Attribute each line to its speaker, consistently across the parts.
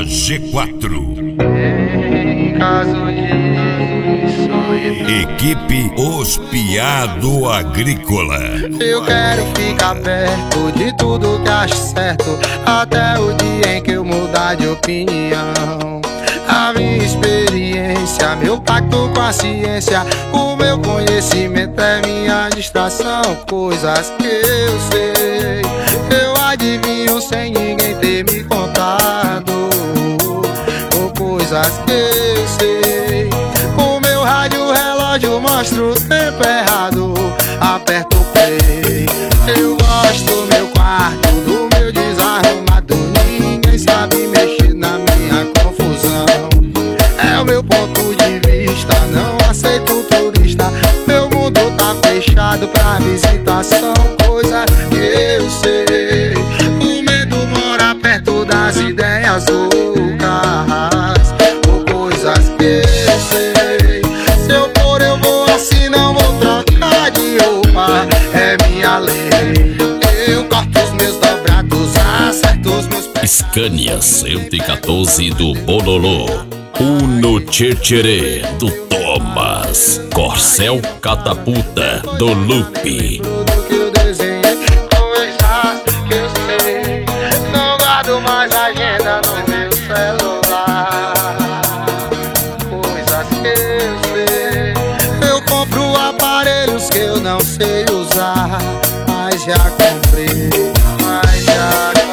Speaker 1: G4.
Speaker 2: Em caso de solidão,
Speaker 1: Equipe Os Piado Agrícola.
Speaker 2: eu quero ficar perto de tudo que acho certo, até o dia em que eu mudar de opinião. A minha experiência, meu pacto com a ciência, o meu conhecimento é minha distração. Coisas que eu sei, eu adivinho sem ninguém ter me contado. Ou coisas que eu sei, o meu rádio relógio mostra o tempo errado. Aperto o play, eu gosto do meu quarto, do meu desarrumado. Ninguém sabe mexer na minha confusão. É o meu ponto de vista, não aceito turista. Meu mundo tá fechado pra visitação. Coisa que eu sei, o medo mora perto das ideias loucas. Ou coisas que eu sei, se eu for eu vou assim, não vou trocar de roupa. É minha lei, eu corto os meus dobrados, acerto os meus pés.
Speaker 3: Scania 114 do Bololô, Uno Tchetcherê do Thomas, Corcel Catapulta do Lupe.
Speaker 2: Tudo que eu desenhei, coisas que eu sei, não guardo mais agenda no meu celular. Coisas que eu sei, eu compro aparelhos que eu não sei usar, mas já comprei, mas já comprei.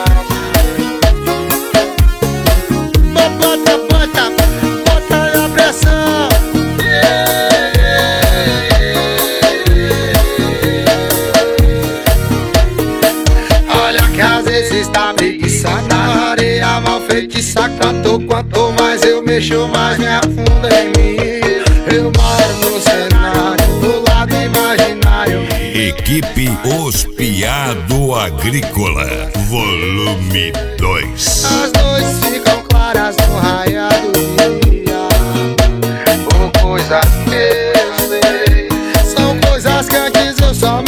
Speaker 2: Bota aí a pressão. Olha que às vezes tá preguiça na areia mal feitiça. Quanto mais eu mexo, mais me afunda em mim. Eu moro no cenário do lado imaginário.
Speaker 1: Equipe Os Piado Agrícola, volume 2.
Speaker 2: As noites ficam claras no raiar do dia. Ou coisas que eu sei, são coisas que antes eu só